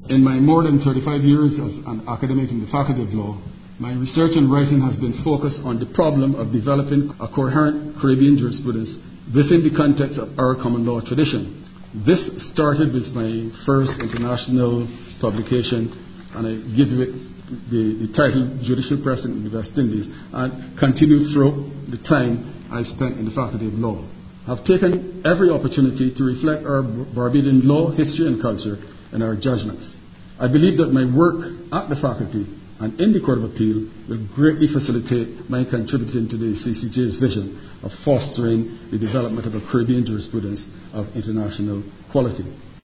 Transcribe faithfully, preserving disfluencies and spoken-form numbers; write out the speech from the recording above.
In my more than thirty-five years as an academic in the Faculty of Law, my research and writing has been focused on the problem of developing a coherent Caribbean jurisprudence within the context of our common law tradition. This started with my first international publication, and I give it the, the title Judicial Precedent in the West Indies, and continued throughout the time I spent in the Faculty of Law. I've taken every opportunity to reflect our Barbadian law, history, and culture in our judgments. I believe that my work at the faculty and in the Court of Appeal will greatly facilitate my contributing to the C C J's vision of fostering the development of a Caribbean jurisprudence of international quality.